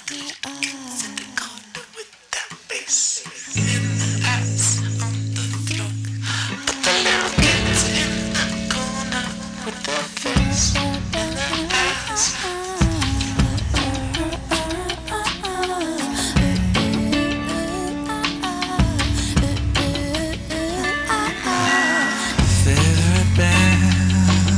in the corner with that bass. In the ass on the floor. But the little kids in the corner with their face in the ass. Favorite band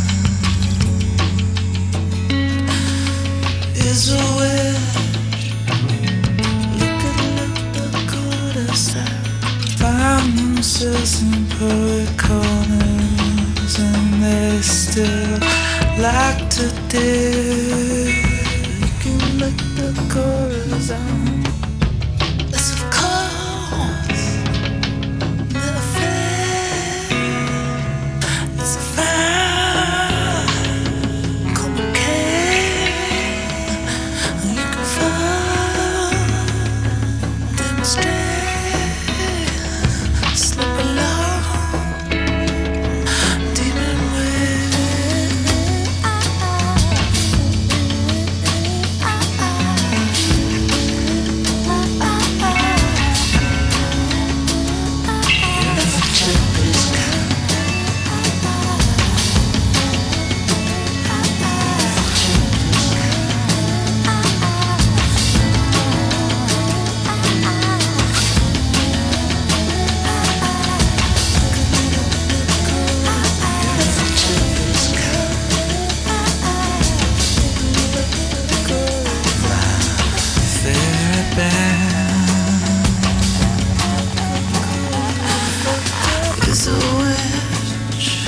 is a wish. Look at the quarters find themselves in poet corners, and they still like to dip. You can look the chorus on. Yes, of course. Never fail. It's a fine, complicated. You can find, demonstrate, slip along, demon way. Favorite band is a witch.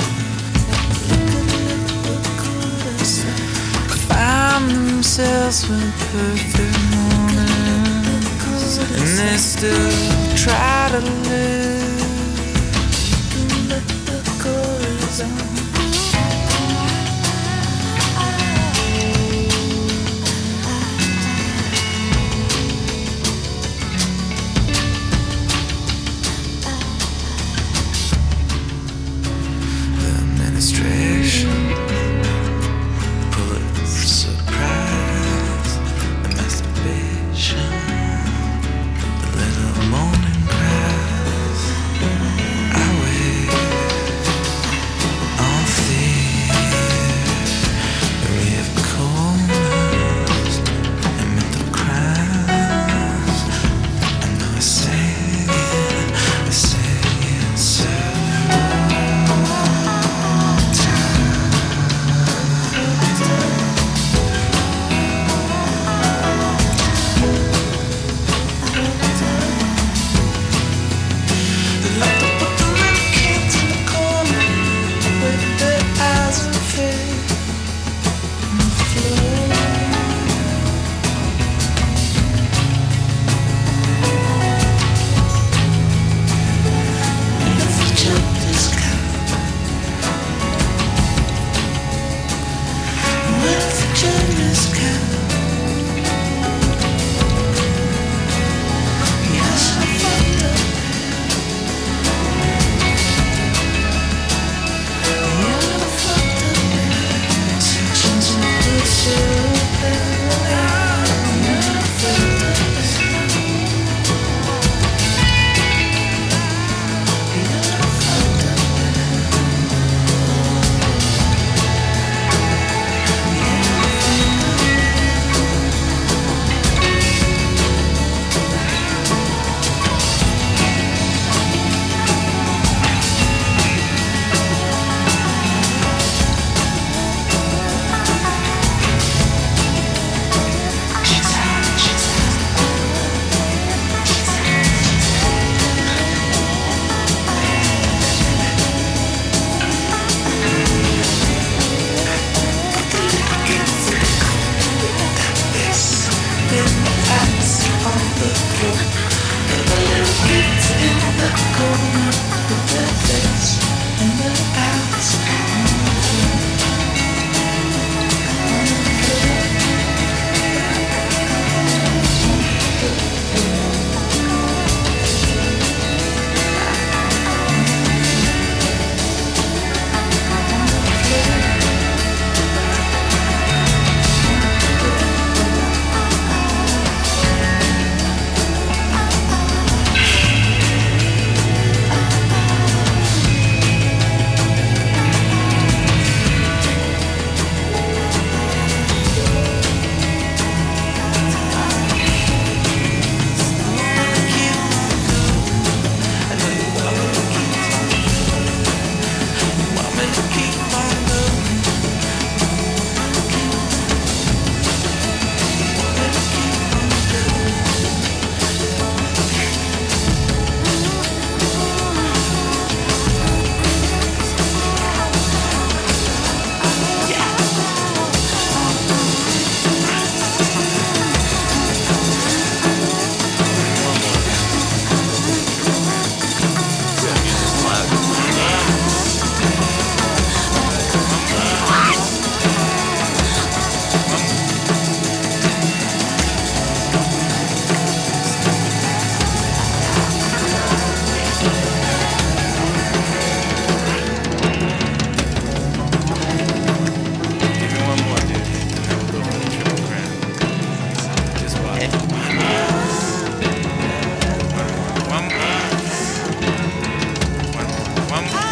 Find themselves with perfect mornings, and they still try to live. Let the chorus on. Administration, put surprise, the masturbation, the little morning cries. I wait on fear. We have corners and mental crimes. I know I say it, several One more. One more.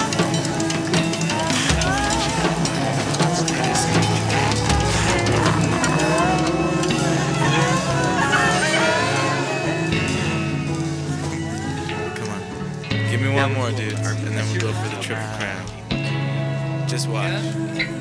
Come on. Give me one more, dude. And then we'll go for the triple crown. Just watch.